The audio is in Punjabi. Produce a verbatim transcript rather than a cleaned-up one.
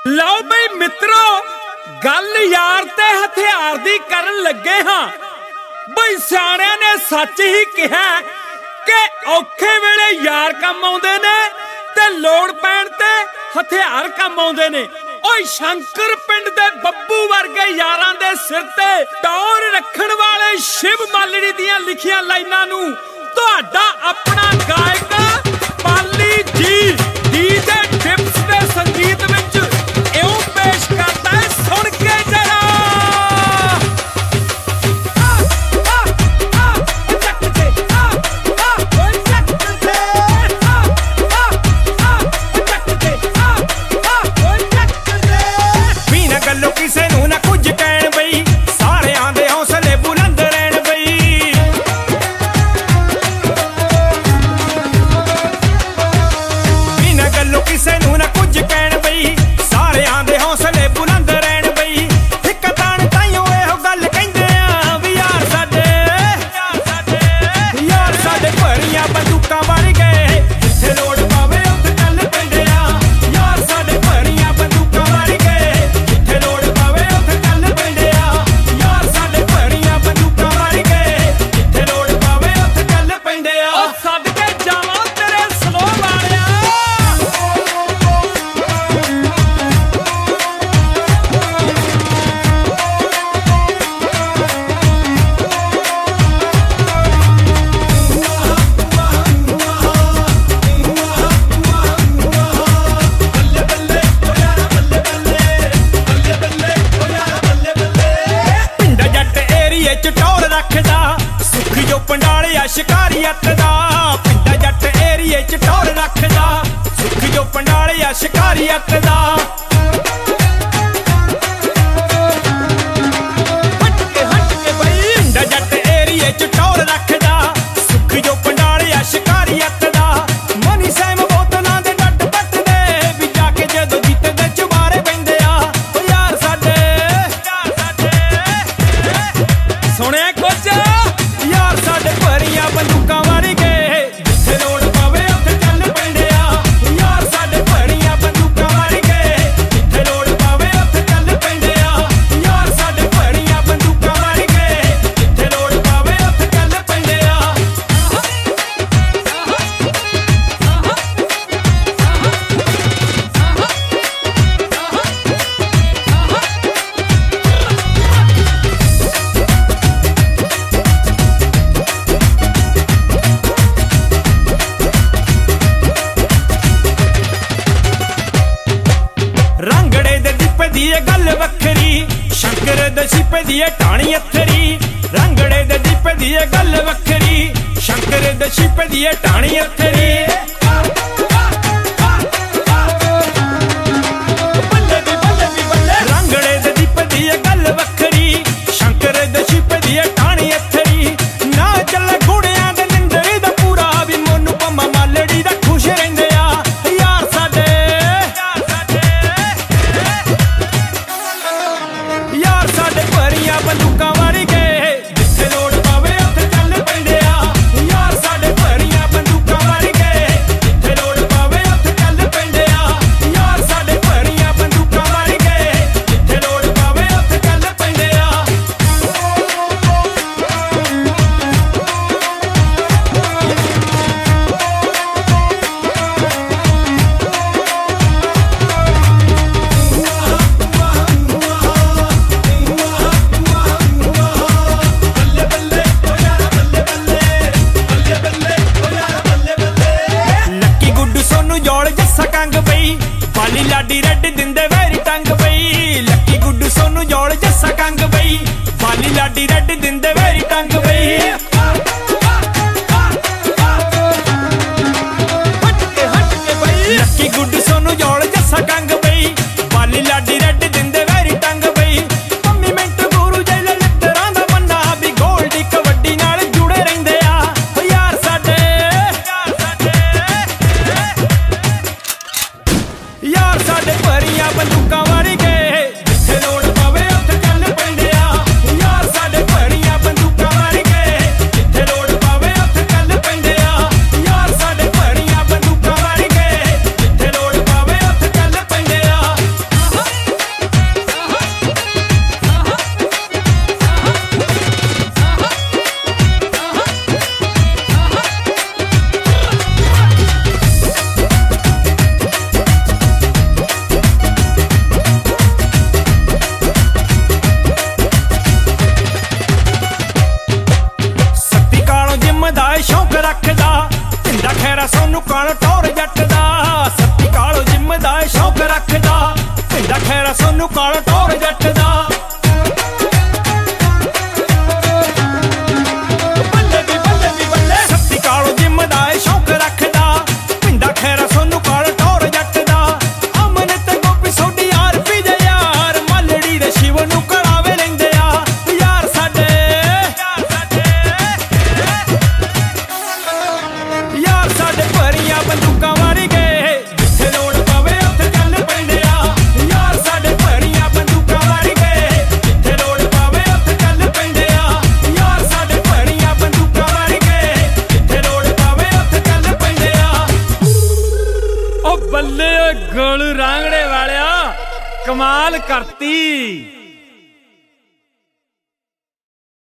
ਲਓ ਬਈ ਮਿੱਤਰੋ, ਗੱਲ ਯਾਰ ਤੇ ਹਥਿਆਰ ਦੀ ਕਰਨ ਲੱਗੇ ਹਾਂ। ਬਈ ਸਿਆਣਿਆਂ ਨੇ ਸੱਚ ਹੀ ਕਿਹਾ ਕਿ ਔਖੇ ਵੇਲੇ ਯਾਰ ਕੰਮ ਆਉਂਦੇ ਨੇ ਤੇ ਲੋੜ ਪੈਣ ਤੇ ਹਥਿਆਰ ਕੰਮ ਆਉਂਦੇ ਨੇ। ਓਏ ਸ਼ੰਕਰ ਪਿੰਡ ਦੇ ਬੱਬੂ ਵਰਗੇ ਯਾਰਾਂ ਦੇ ਸਿਰ ਤੇ ਟੌਰ ਰੱਖਣ ਵਾਲੇ ਸ਼ਿਵ ਮਾਲੜੀ ਦੀਆਂ ਲਿਖੀਆਂ ਲਾਈਨਾਂ ਨੂੰ ਤੁਹਾਡਾ ਆਪਣਾ ਗਾਇਕ ਪਾਲੀ ਜੀ ਡੀਜੇ ਟਿਪਸ ਦੇ ਸੰਗੀਤ ਵਿੱਚ ਇਉਂ ਪੇਸ਼ ਕਰਦਾ ਹੈ, ਸੁਣ ਕੇ ਜਰਾ। ਬਿਨਾਂ ਗੱਲੋਂ ਕਿਸੇ ਨੂੰ ਨਾ ਕੁਝ ਕਹਿਣ ਬਈ, ਸਾਰਿਆਂ ਦੇ ਹੌਸਲੇ ਬੁਲੰਦ ਰਹਿਣ ਬਈ। ਬਿਨਾਂ ਗੱਲੋਂ ਕਿਸੇ ਨੂੰ ਨਾ ਕੁਝ ਕਹਿਣ ਬਈ, ਸਾਰਿਆਂ ਦੇ ਹੌਸਲੇ ਬੁਲੰਦ ਰਹਿਣ ਬਈ। ਇੱਕ ਤਾਣ ਤਾਈਓ ਇਹੋ ਗੱਲ ਕਹਿੰਦੇ ਆ ਵੀ ਯਾਰ ਸਾਡੇ ਯਾਰ ਸਾਡੇ ਭਰੀਆਂ ਬੰਦੂਕਾਂ ਵਰ ਗਏ, ਜਿੱਥੇ ਲੋੜ ਪਵੇ ਉੱਥੇ ਚੱਲ ਪੈਂਦੇ ਆ। ਯਾਰ ਸਾਡੇ ਭਰੀਆਂ ਬੰਦੂਕਾਂ ਵਰ ਗਏ, ਜਿੱਥੇ ਲੋੜ ਪਵੇ ਉੱਥੇ ਚੱਲ ਪੈਂਦੇ ਆ। ਯਾਰ ਸਾਡੇ ਭਰੀਆਂ ਬੰਦੂਕਾਂ ਵਰ ਗਏ, ਜਿੱਥੇ ਲੋੜ ਪਵੇ ਉੱਥੇ ਚੱਲ ਪੈਂਦੇ ਆ। ਉਹ ਸਦਕੇ ਜਾਵਾਂ ਤੇਰੇ ਸਲੋ ਵਾਲਿਆ। ਪਿੰਡ ਜੱਟ ਏਰੀਏ ਚ ਟੌਰ ਰੱਖਦਾ, ਸੁੱਖ ਜੋ ਪੰਡਾਲਿਆ ਸ਼ਿਕਾਰੀਅਤ ਦਾ। ਪਿੰਡ ਜੱਟ ਏਰੀਏ ਚ ਟੌਰ ਰੱਖਦਾ, ਸੁੱਖ ਜੋ ਪੰਡਾਲਿਆ ਸ਼ਿਕਾਰੀਅਤ ਦਾ। ਹਟ ਕੇ ਹਟ ਕੇ ਬਈ ਪਿੰਡ ਜੱਟ ਏਰੀਏ ਚ ਟੌਰ ਰੱਖਦਾ, ਸੁੱਖ ਜੋ ਪੰਡਾਲਿਆ ਸ਼ਿਕਾਰੀਅਤ ਦਾ। ਮਨੀ ਸੈਮ ਬੋਤਲਾਂ ਦੇ ਡੱਡ ਪੱਟਦੇ, ਵੀ ਜਾ ਕੇ ਜਦੋਂ ਜਿੱਤਦੇ ਚੁਬਾਰੇ ਪੈਂਦੇ ਆ। ਓ ਯਾਰ ਸਾਡੇ ਸੁਣਿਆ ਕੁਝ? ਯਾਰ ਸਾਡੇ ਭਰੀਆਂ ਬੰਦੂਕਾਂ ਵਰ ਗਏ, ਜਿੱਥੇ ਲੋੜ ਪਵੇ ਉੱਥੇ ਚੱਲ ਪੈਂਦੇ ਆ। ਯਾਰ ਸਾਡੇ ਭਰੀਆਂ ਬੰਦੂਕਾਂ ਵਰ ਗਏ, ਜਿੱਥੇ ਲੋੜ ਪਵੇ ਉੱਥੇ ਚੱਲ ਪੈਂਦੇ ਆ। ਯਾਰ ਸਾਡੇ ਭਰੀਆਂ ਬੰਦੂਕਾਂ ਵਰ ਗਏ, ਜਿੱਥੇ ਲੋੜ ਪਵੇ ਉੱਥੇ ਚੱਲ ਪੈਂਦੇ ਆ। ਰੰਗੜੇ ਦੇ ਦੀਪੇ ਦੀ ਇਹ ਗੱਲ ਵੱਖਰੀ, ਸ਼ੰਕਰ ਦੇ ਛਿਪੇ ਦੀ ਇਹ ਟਾਣੀ ਅਥਰੀ। ਰੰਗੜੇ ਦੇ ਦੀਪੇ ਦੀ ਇਹ ਗੱਲ ਵੱਖਰੀ, ਸ਼ੰਕਰ ਦੇ ਛਿਪੇ ਦੀ ਇਹ ਟਾਣੀ ਅਥਰੀ। ਰੰਗੜੇ ਦੇ ਦੀਪੇ ਦੀ ਇਹ ਗੱਲ ਵੱਖਰੀ, ਸ਼ੰਕਰ ਦੇ ਛਿਪੇ ਦੀ ਇਹ ਟਾਣੀ ਅਥਰੀ। ਨਾ ਚੱਲੇ ਘੋੜਿਆਂ ਦੇ ਨਿੰਦਰੀ ਦਾ ਪੂਰਾ, ਵੀ ਮੋਨੂੰ ਪੰਮਾ ਮਾਲੜੀ ਦਾ ਖੁਸ਼ ਰਹਿੰਦੇ ਆ। ਯਾਰ ਸਾਡੇ ਯਾਰ ਸਾਡੇ ਭਰੀਆਂ ਬੰਦੂਕਾਂ ਵਰ ਗਏ, ਜਿੱਥੇ ਲੋੜ ਪਵੇ ਉੱਥੇ ਚੱਲ ਪੈਂਦੇ ਆ। ਯਾਰ ਸਾਡੇ ਭਰੀਆਂ ਬੰਦੂਕਾਂ ਵਰ ਗਏ, ਜਿੱਥੇ ਲੋੜ ਪਵੇ ਉੱਥੇ ਚੱਲ ਪੈਂਦੇ ਆ। ਯਾਰ ਸਾਡੇ ਭਰੀਆਂ ਬੰਦੂਕਾਂ ਵਰ ਗਏ, ਜਿੱਥੇ ਲੋੜ ਪਵੇ ਉੱਥੇ ਚੱਲ ਪੈਂਦੇ ਆ। ਲੱਕੀ ਗੁੱਡੂ ਸੋਨੂੰ ਜੋੜ ਜੱਸਾ ਕੰਗ ਬਈ, ਬਾਲੀ ਲਾਡੀ ਰੈਡ ਦਿੰਦੇ ਵੈਰੀ ਟੰਗ ਬਈ। ਲੱਕੀ ਗੁੱਡੂ ਸੋਨੂੰ ਜੋੜ ਜੱਸਾ ਕੰਗ ਬਈ, ਬਾਲੀ ਲਾਡੀ ਰੈਡ ਦਿੰਦੇ ਵੈਰੀ ਟੰਗ ਬਈ। ਹਟ ਕੇ ਹਟ ਕੇ ਬਈ ਲੱਕੀ ਗੁੱਡੂ ਸੋਨੂੰ ਜੋੜ ਜੱਸਾ ਕੰਗ ਬਈ, ਬਾਲੀ ਲਾਡੀ ਰੈਡ ਦਿੰਦੇ ਵੈਰੀ ਟੰਗ ਬਈ। ਪੰਮੀ ਮਿੰਟ ਗੁਰੂ ਜੈਲ ਲਿੱਤਰਾਂ ਦਾ ਮੰਨਾ, ਵੀ ਗੋਲਡੀ ਕਬੱਡੀ ਨਾਲ ਜੁੜੇ ਰਹਿੰਦੇ ਆ। ਓ ਯਾਰ ਸਾਡੇ ਯਾਰ ਸਾਡੇ ਭਰੀਆਂ ਬੰਦੂਕਾਂ ਵਰ ਗਏ, ਜਿੱਥੇ ਲੋੜ ਪਵੇ ਉੱਥੇ ਚੱਲ ਪੈਂਦੇ ਆ। ਯਾਰ ਸਾਡੇ ਭਰੀਆਂ ਬੰਦੂਕਾਂ ਵਰ ਗਏ, ਜਿੱਥੇ ਲੋੜ ਸੋਨੂੰ ਕਾਲ ਟੌਰ ਜੱਟ ਦਾ ਸੱਤੀ ਕਾਲੋ ਜਿੰਮ ਦਾ ਸ਼ੌਕ ਰੱਖਦਾ ਪਿੰਡਾ ਖੈਰਾ ਸੋਨੂੰ ਕਾਲ ਟੌਰ ਜੱਟ ਦਾ ਬੱਲੇ ਵੀ ਬੱਲੇ ਵੀ ਬੱਲੇ ਸੱਤੀ ਕਾਲੋ ਜਿੰਮ ਦਾ ਸ਼ੌਕ ਰੱਖਦਾ ਪਿੰਡਾ ਖੈਰਾ ਸੋਨੂੰ ਕਾਲ ਟੌਰ ਜੱਟ ਦਾ ਅਮਨ ਤੇ ਗੋਪੀ ਸੋਡੀ ਯਾਰ ਪੀ ਜਾ ਯਾਰ ਮਲੜੀ ਦੇ ਸ਼ਿਵ ਨੂੰ ਕੜਾਵੇ ਲੈਂਦੇ ਆ ਯਾਰ ਸਾਡੇ ਯਾਰ ਸਾਡੇ ਯਾਰ ਸਾਡੇ ਭਰੀਆਂ ਬੰਦੂਕਾਂ ਵਾਰੀ ਗਏ ਜਿੱਥੇ ਲੋੜ ਪਵੇ ਉੱਥੇ ਚੱਲ ਪੈਂਦੇ ਆ ਯਾਰ ਸਾਡੇ ਭਰੀਆਂ ਬੰਦੂਕਾਂ ਵਾਰੀ ਗਏ ਜਿੱਥੇ ਲੋੜ ਪਵੇ ਉੱਥੇ ਚੱਲ ਪੈਂਦੇ ਆ ਯਾਰ ਸਾਡੇ ਭਰੀਆਂ ਬੰਦੂਕਾਂ ਵਾਰੀ ਗਏ ਜਿੱਥੇ ਲੋੜ ਪਵੇ ਉੱਥੇ ਚੱਲ ਪੈਂਦੇ ਆ ਉਹ ਬੱਲੇ ਓਏ ਗੋਲੂ ਰਾਂਗੜੇ ਵਾਲਿਆ ਕਮਾਲ ਕਰਤੀ।